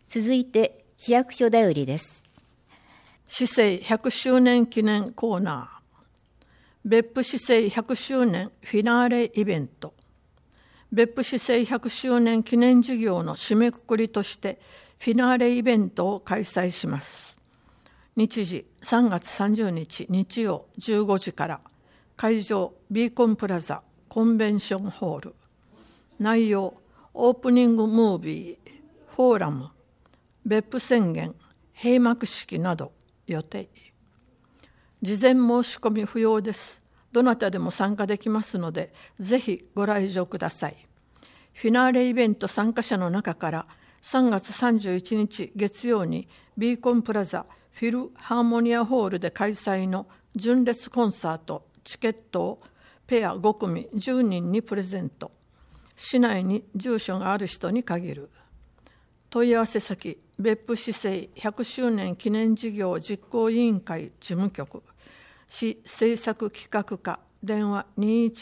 続いて市役所だよりです。 市政100周年記念コーナー。別府市政100周年フィナーレイベント。別府市政100周年記念事業の締めくくりとしてフィナーレイベントを開催します。日時3月30日日曜15時から、会場ビーコンプラザコンベンションホール。内容オープニングムービー、フォーラム、別府宣言、閉幕式など予定。事前申し込み不要です。どなたでも参加できますので、ぜひご来場ください。フィナーレイベント参加者の中から3月31日月曜にビーコンプラザフィルハーモニアホールで開催の純烈コンサートチケットをペア5組10人にプレゼント。市内に住所がある人に限る。問い合わせ先別府市政100周年記念事業実行委員会事務局、市政策企画課、電話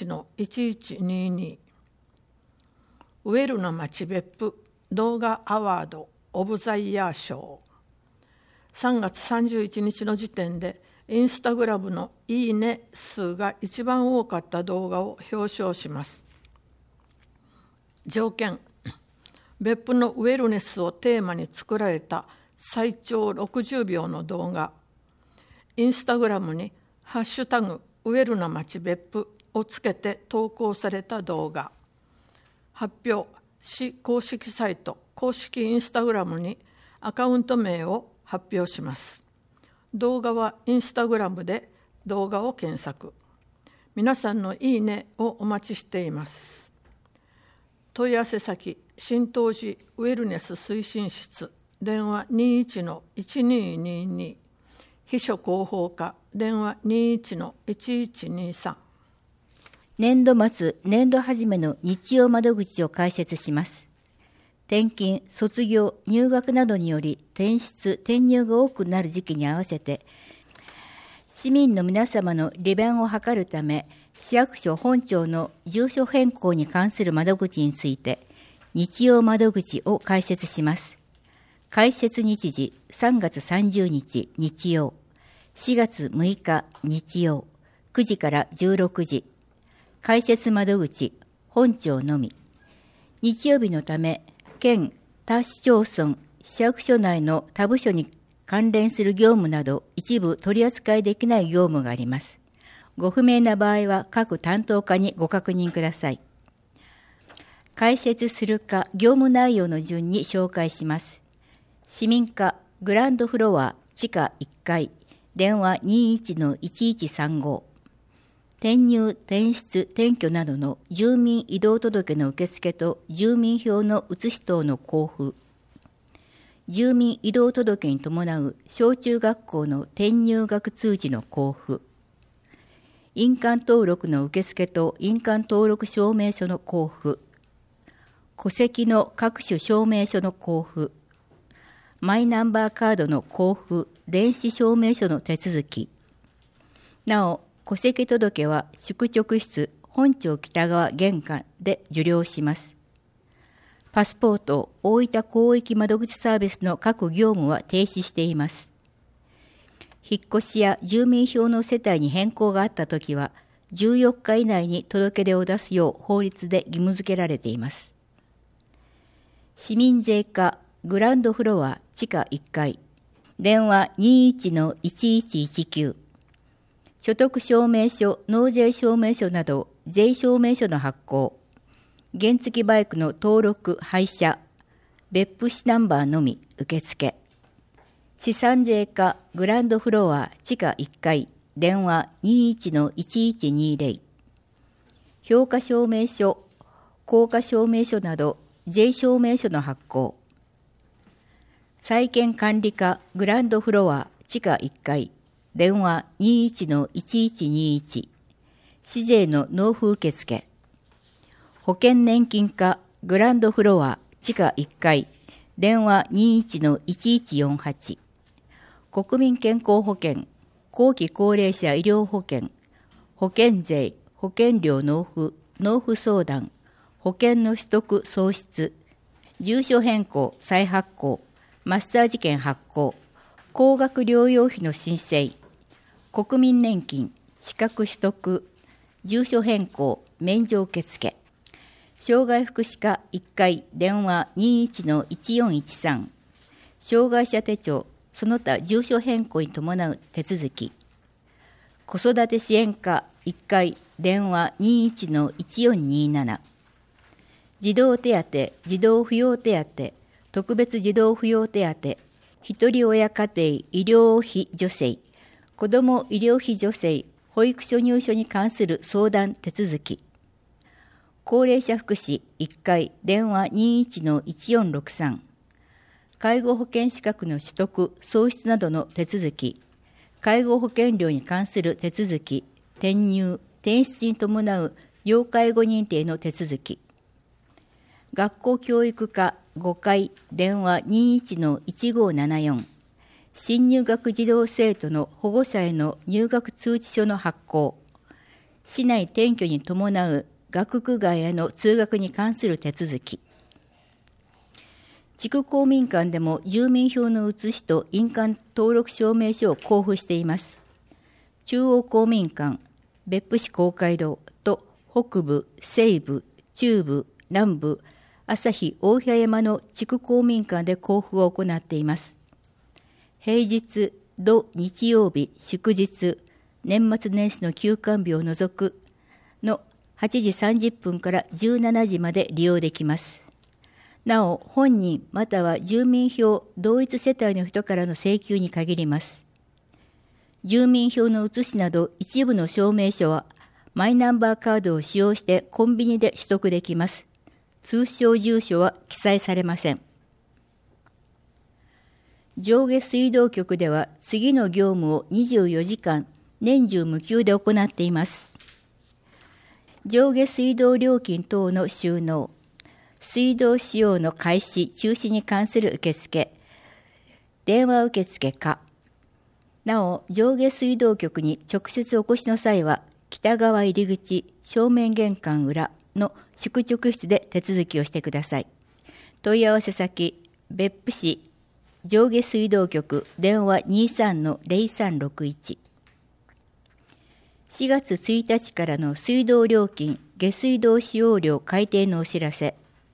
21-1122。 ウェルな街別府動画アワードオブザイヤー賞。3月31日の時点でインスタグラムのいいね数が一番多かった動画を表彰します。条件、別府のウェルネスをテーマに作られた最長60秒の動画。インスタグラムにハッシュタグウェルな街別府をつけて投稿された動画。発表、市公式サイト公式インスタグラムにアカウント名を発表します。動画はインスタグラムで動画を検索。皆さんのいいねをお待ちしています。問い合わせ先新東寺ウェルネス推進室、電話 21-1222。 秘書広報課、電話 21-1123。 年度末年度始めの日曜窓口を開設します。転勤、卒業、入学などにより転出・転入が多くなる時期に合わせて、市民の皆様の利便を図るため、市役所本庁の住所変更に関する窓口について、日曜窓口を開設します。開設日時3月30日日曜、4月6日日曜、9時から16時。開設窓口、本庁のみ。日曜日のため、県、他市町村、市役所内の他部署に関連する業務など一部取り扱いできない業務があります。ご不明な場合は各担当課にご確認ください。開設する課業務内容の順に紹介します。市民課グランドフロア地下1階、電話 21-1135。転入、転出、転居などの住民移動届の受付と住民票の写し等の交付。住民移動届に伴う小中学校の転入学通知の交付。印鑑登録の受付と印鑑登録証明書の交付。戸籍の各種証明書の交付。マイナンバーカードの交付、電子証明書の手続き。なお、戸籍届は宿直室本庁北側玄関で受領します。パスポート大分広域窓口サービスの各業務は停止しています。引っ越しや住民票の世帯に変更があったときは、14日以内に届け出を出すよう法律で義務付けられています。市民税課グランドフロア地下1階、電話 21-1119。所得証明書、納税証明書など税証明書の発行、原付バイクの登録・廃車、別府市ナンバーのみ受付。資産税課グランドフロア地下1階、電話 21-1120。評価証明書、効果証明書など税証明書の発行。債権管理課グランドフロア地下1階、電話 21-1121。市税の納付受付。保険年金課グランドフロア地下1階、電話 21-1148。国民健康保険、後期高齢者医療保険、保険税、保険料納付相談、保険の取得創出、住所変更再発行、 マッサージ券発行、高額療養費の申請、国民年金、資格取得、住所変更、免除受付、障害福祉課1階電話 21-1413、障害者手帳、その他住所変更に伴う手続き、子育て支援課1階電話 21-1427、児童手当、児童扶養手当、特別児童扶養手当、一人親家庭医療費助成、子ども医療費助成、保育所入所に関する相談手続き、高齢者福祉1階電話 21-1463、介護保険資格の取得・創出などの手続き、介護保険料に関する手続き、転入・転出に伴う要介護認定の手続き、学校教育課5階電話 21-1574、新入学児童生徒の保護者への入学通知書の発行、市内転居に伴う学区外への通学に関する手続き、地区公民館でも住民票の写しと印鑑登録証明書を交付しています。中央公民館、別府市公会堂と北部、西部、中部、南部、旭大平山の地区公民館で交付を行っています。平日、土日曜日、祝日、年末年始の休館日を除くの8時30分から17時まで利用できます。なお、本人または住民票同一世帯の人からの請求に限ります。住民票の写しなど一部の証明書はマイナンバーカードを使用してコンビニで取得できます。通称住所は記載されません。上下水道局では次の業務を24時間年中無休で行っています。上下水道料金等の収納、水道使用の開始・中止に関する受付、電話受付か。なお、上下水道局に直接お越しの際は、北側入り口、正面玄関裏の宿直室で手続きをしてください。問い合わせ先、別府市上下水道局電話 23-0361。4月1日からの水道料金、下水道使用料改定のお知らせ。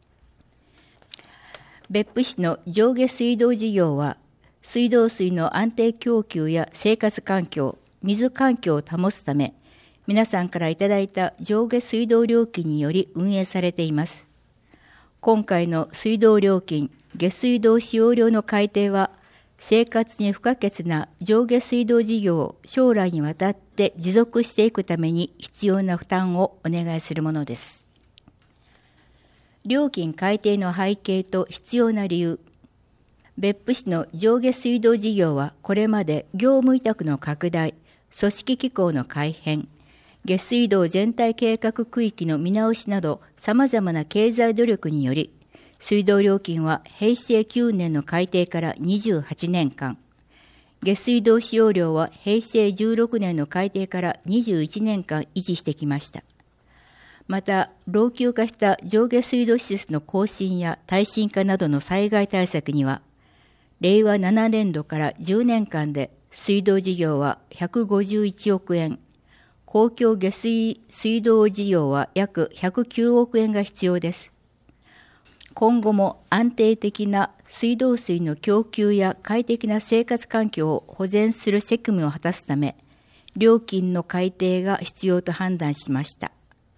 別府市の上下水道事業は、水道水の安定供給や生活環境、水環境を保つため、皆さんからいただいた上下水道料金により運営されています。今回の水道料金、下水道使用料の改定は、生活に不可欠な上下水道事業を将来にわたって持続していくために必要な負担をお願いするものです。料金改定の背景と必要な理由。別府市の上下水道事業はこれまで業務委託の拡大、組織機構の改変、下水道全体計画区域の見直しなど様々な経済努力により、水道料金は平成9年の改定から28年間、下水道使用料は平成16年の改定から21年間維持してきました。また、老朽化した上下水道施設の更新や耐震化などの災害対策には、令和7年度から10年間で水道事業は151億円、公共下水水道事業は約109億円が必要です。今後も安定的な水道水の供給や快適な生活環境を保全する責務を果たすため、料金の改定が必要と判断しました。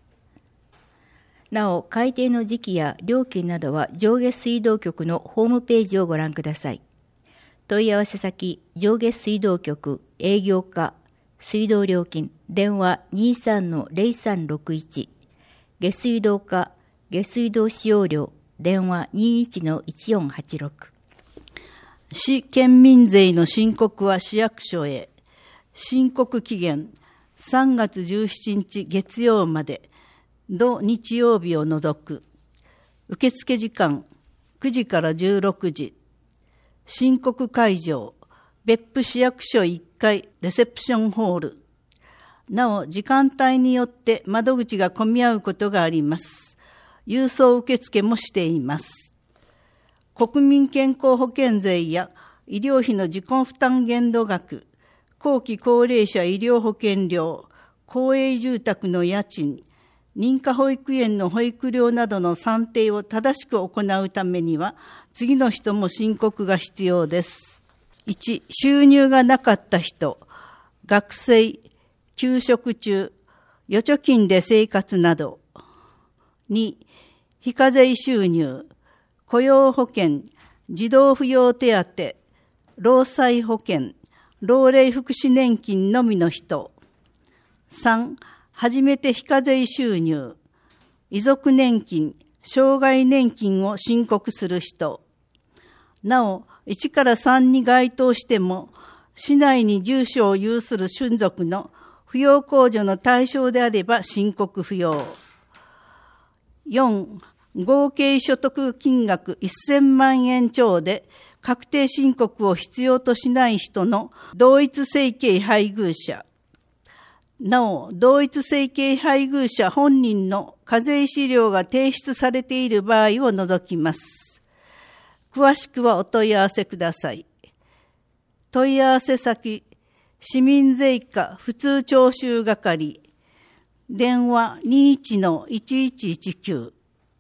なお、改定の時期や料金などは上下水道局のホームページをご覧ください。問い合わせ先、上下水道局営業課水道料金電話 23-0361、下水道課下水道使用料電話 21-1486。 市県民税の申告は市役所へ。申告期限3月17日月曜まで、土日曜日を除く。受付時間9時から16時。申告会場、別府市役所1階レセプションホール。なお、時間帯によって窓口が混み合うことがあります。郵送受付もしています。 国民健康保険税や医療費の自己負担限度額、後期高齢者医療保険料、公営住宅の家賃、認可保育園の保育料などの算定を正しく行うためには、次の人も申告が必要です。1、収入がなかった人、学生、休職中、預貯金で生活など。2、非課税収入、雇用保険、児童扶養手当、労災保険、老齢福祉年金のみの人。3、初めて非課税収入、遺族年金、障害年金を申告する人。なお、1から3に該当しても、市内に住所を有する親族の扶養控除の対象であれば申告不要。4、合計所得金額1000万円超で確定申告を必要としない人の同一生計配偶者。なお、同一生計配偶者本人の課税資料が提出されている場合を除きます。詳しくはお問い合わせください。問い合わせ先、市民税課普通徴収係、電話 21-1119。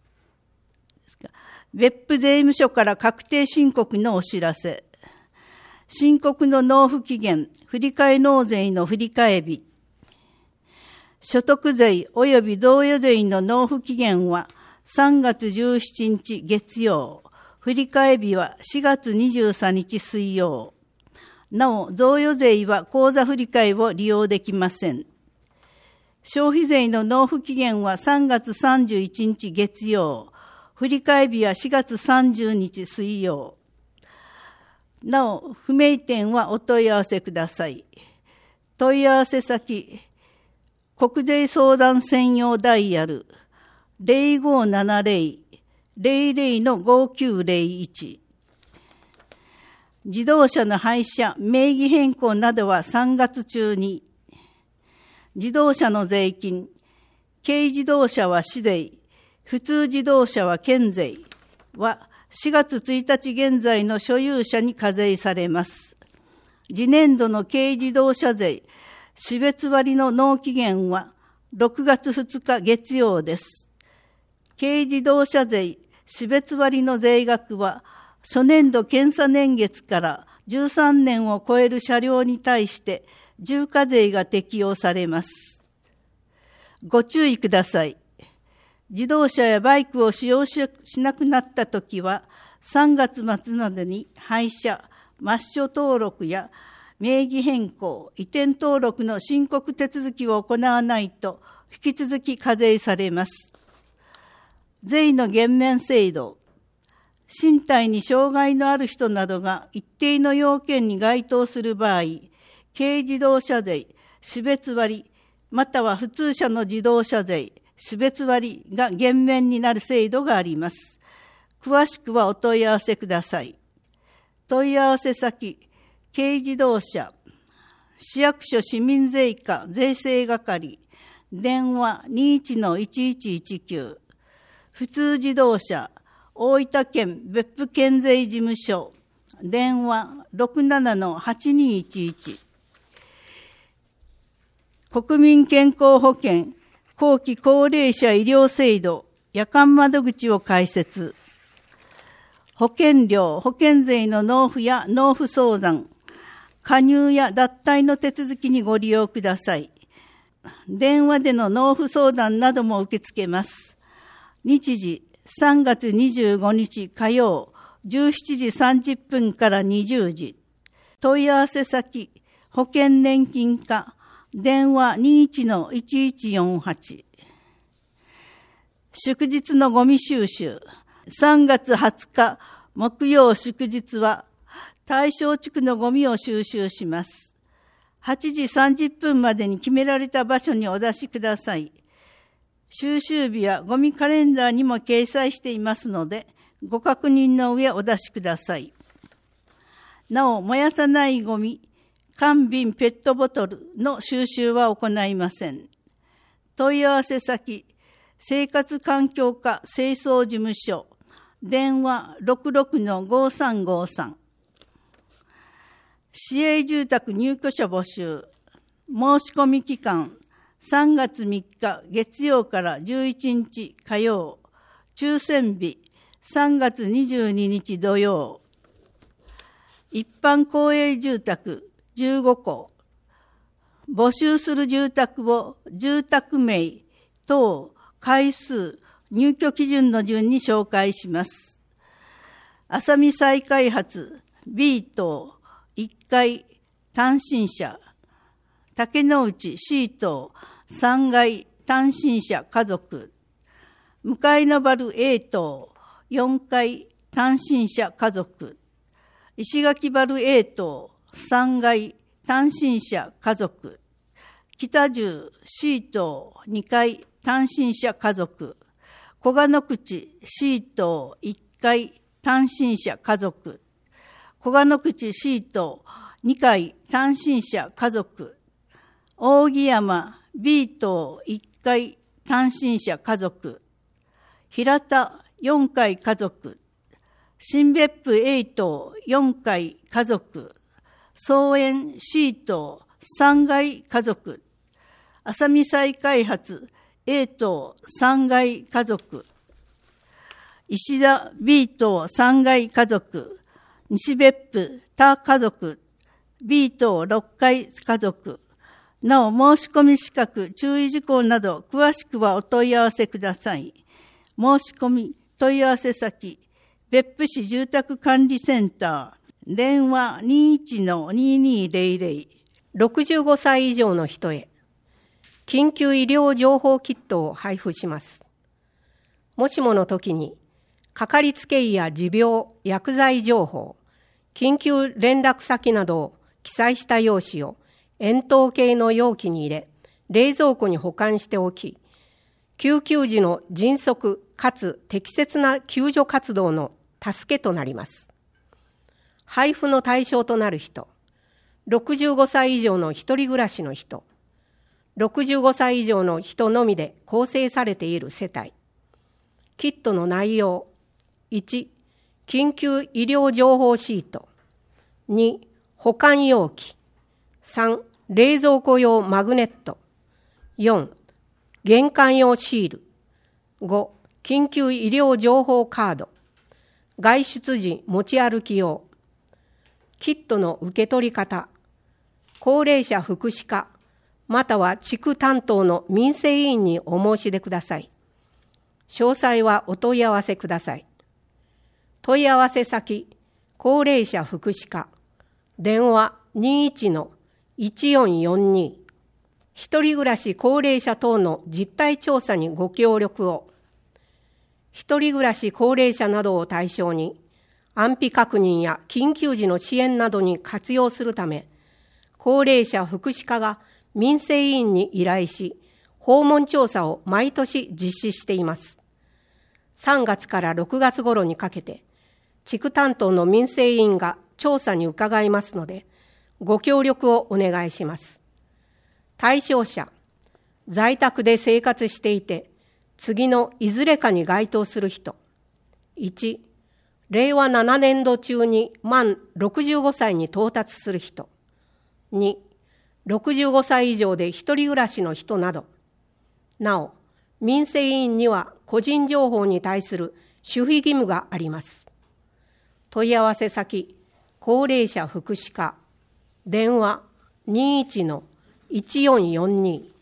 別府税務署から確定申告のお知らせ。申告の納付期限、振替納税の振替日。所得税及び贈与税の納付期限は3月17日月曜。振替日は4月23日水曜。なお、贈与税は口座振替を利用できません。消費税の納付期限は3月31日月曜。振替日は4月30日水曜。なお、不明点はお問い合わせください。問い合わせ先、国税相談専用ダイヤル 0570-00-5901。自動車の廃車、名義変更などは3月中に。自動車の税金、軽自動車は市税、普通自動車は県税は4月1日現在の所有者に課税されます。次年度の軽自動車税、種別割の納期限は6月2日月曜です。軽自動車税、種別割の税額は、初年度検査年月から13年を超える車両に対して重課税が適用されます。ご注意ください。自動車やバイクを使用しなくなったときは、3月末までに廃車、抹消登録や名義変更、移転登録の申告手続きを行わないと、引き続き課税されます。税の減免制度。身体に障害のある人などが一定の要件に該当する場合、軽自動車税、種別割、または普通車の自動車税、種別割が減免になる制度があります。詳しくはお問い合わせください。問い合わせ先、軽自動車、市役所市民税課税制係、電話 21-1119、普通自動車、大分県別府県税事務所、電話 67-8211、国民健康保険後期高齢者医療制度夜間窓口を開設。保険料、保険税の納付や納付相談、加入や脱退の手続きにご利用ください。電話での納付相談なども受け付けます。日時、3月25日火曜、17時30分から20時。問い合わせ先、保険年金課、電話 21-1148。祝日のゴミ収集。3月20日木曜祝日は大正地区のゴミを収集します。8時30分までに決められた場所にお出しください。収集日はゴミカレンダーにも掲載していますので、ご確認の上お出しください。なお、燃やさないゴミ、缶瓶ペットボトルの収集は行いません。問い合わせ先、生活環境課清掃事務所、 電話 66-5353。市営住宅入居者募集。申し込み期間3月3日月曜から11日火曜。抽選日3月22日土曜。一般公営住宅15戸。募集する住宅を住宅名、等、階数、入居基準の順に紹介します。浅見再開発 B 棟1階単身者、竹之内 C 棟3階単身者家族、向の原 A 棟4階単身者家族、石垣原 A 棟3階単身者家族、北十 C 棟2階単身者家族、小鹿野口 C 棟1階単身者家族、小鹿野口 C 棟2階単身者家族、扇山 B 棟1階単身者家族、平田4階家族、新別府 A 棟4階家族、草園 C 棟3階家族、浅見再開発 A 棟3階家族、石田 B 棟3階家族、西別府他家族 B 棟6階家族。なお申し込み資格、注意事項など詳しくはお問い合わせください。申し込み問い合わせ先、別府市住宅管理センター、電話 21-2200。 65歳以上の人へ緊急医療情報キットを配布します。もしもの時にかかりつけ医や持病、薬剤情報、緊急連絡先などを記載した用紙を円筒形の容器に入れ、冷蔵庫に保管しておき、救急時の迅速かつ適切な救助活動の助けとなります。配布の対象となる人、65歳以上の一人暮らしの人、65歳以上の人のみで構成されている世帯。キットの内容、1、緊急医療情報シート。2、保管容器。3、冷蔵庫用マグネット。4、玄関用シール。5、緊急医療情報カード。外出時持ち歩き用。キットの受け取り方。高齢者福祉課、または地区担当の民生委員にお申し出ください。詳細はお問い合わせください。問い合わせ先、高齢者福祉課、電話 21-1442。一人暮らし高齢者等の実態調査にご協力を。一人暮らし高齢者などを対象に、安否確認や緊急時の支援などに活用するため、高齢者福祉課が民生委員に依頼し、訪問調査を毎年実施しています。3月から6月頃にかけて、地区担当の民生委員が調査に伺いますので、ご協力をお願いします。対象者、在宅で生活していて、次のいずれかに該当する人。1、令和7年度中に満65歳に到達する人。2、65歳以上で一人暮らしの人など。なお、民生委員には個人情報に対する守秘義務があります。問い合わせ先、高齢者福祉課、電話 21-1442。